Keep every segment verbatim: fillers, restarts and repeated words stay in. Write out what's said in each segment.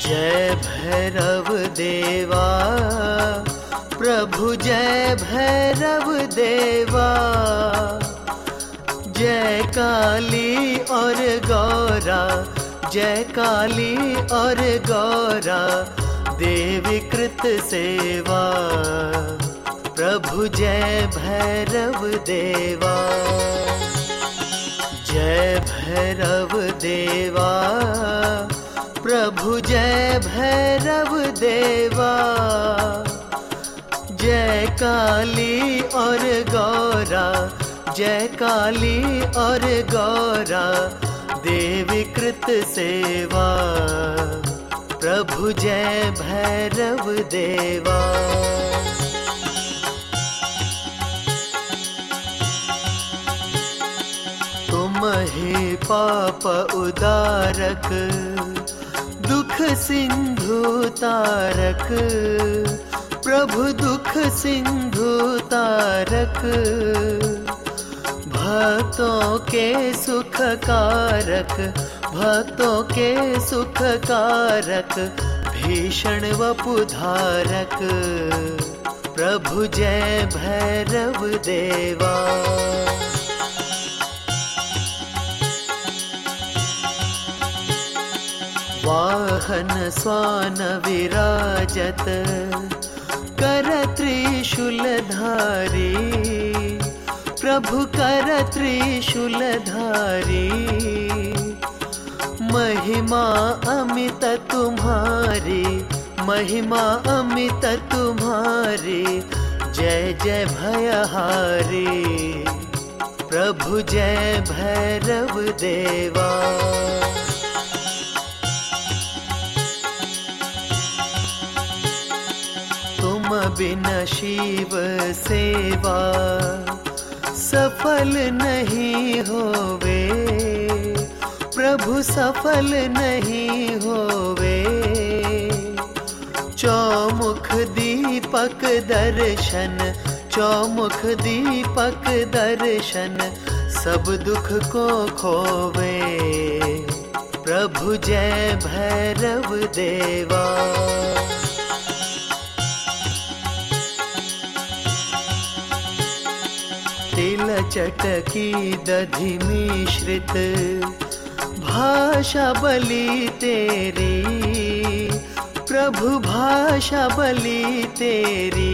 जय भैरव देवा प्रभु जय भैरव देवा, जय काली और गौरा, जय काली और गौरा, देवी कृत सेवा। प्रभु जय भैरव देवा, जय भैरव देवा प्रभु जय भैरव देवा, जय काली और गौरा, जय काली और गौरा, देवी कृत सेवा। प्रभु जय भैरव देवा। तुम ही पाप उदारक, दुख सिंधु तारक, प्रभु दुख सिंधु तारक, भक्तों के सुख कारक, भक्तों के सुख कारक, भीषण वपुधारक। प्रभु जय भैरव देवा। वाहन स्वान विराजत, कर त्रिशूलधारी, प्रभु कर त्रिशूलधारी, महिमा अमित तुम्हारी, महिमा अमित तुम्हारी, जय जय भयहारी। प्रभु जय भैरव देवा। तुम बिन शिव सेवा सफल नहीं होवे, प्रभु सफल नहीं होवे। चौमुख दीपक दर्शन, चौमुख दीपक दर्शन, सब दुख को खोवे। प्रभु जय भैरव देवा। तिल चटकी दधि मिश्रित, भाषा बलि तेरी, प्रभु भाषा बलि तेरी।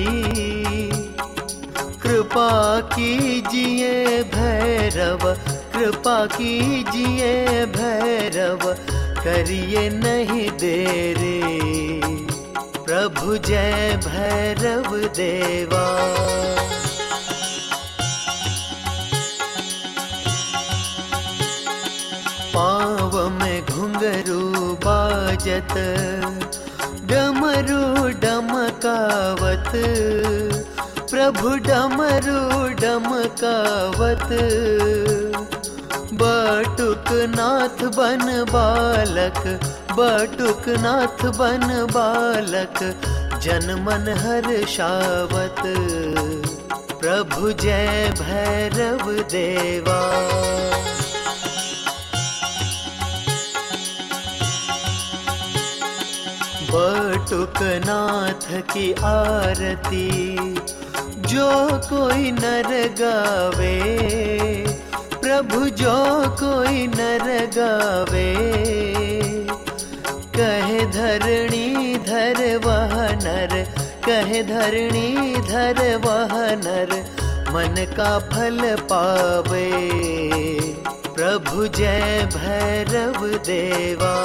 कृपा कीजिए भैरव, कृपा कीजिए भैरव, करिए नहीं देरी। प्रभु जय भैरव देवा। पाँव में घुंघरू बाजत, डमरू डमकावत, प्रभु डमरू डमकावत। बटुक नाथ बन बालक, बटुक नाथ बन बालक, जन मन हर्षावत। प्रभु जय भैरव देवा। बटुक नाथ की आरती जो कोई नर गावे, प्रभु जो कोई नर गावे। कहे धरणी धर वह नर, कहे धरणी धर वह नर, मन का फल पावे। प्रभु जय भैरव देवा।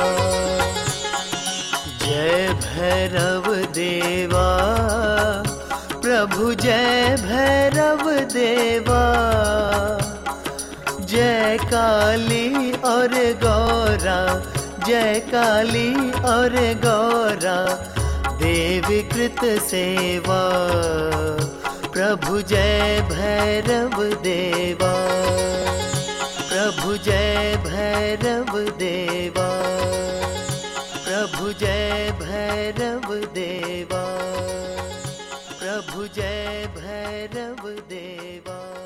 जय भैरव देवा प्रभु जय भैरव देवा। जय काली और गौरा, जय काली और गौरा, देवी कृत सेवा। प्रभु जय भैरव देवा। प्रभु जय भैरव देवा। प्रभु जय भैरव देवा। प्रभु जय भैरव देवा।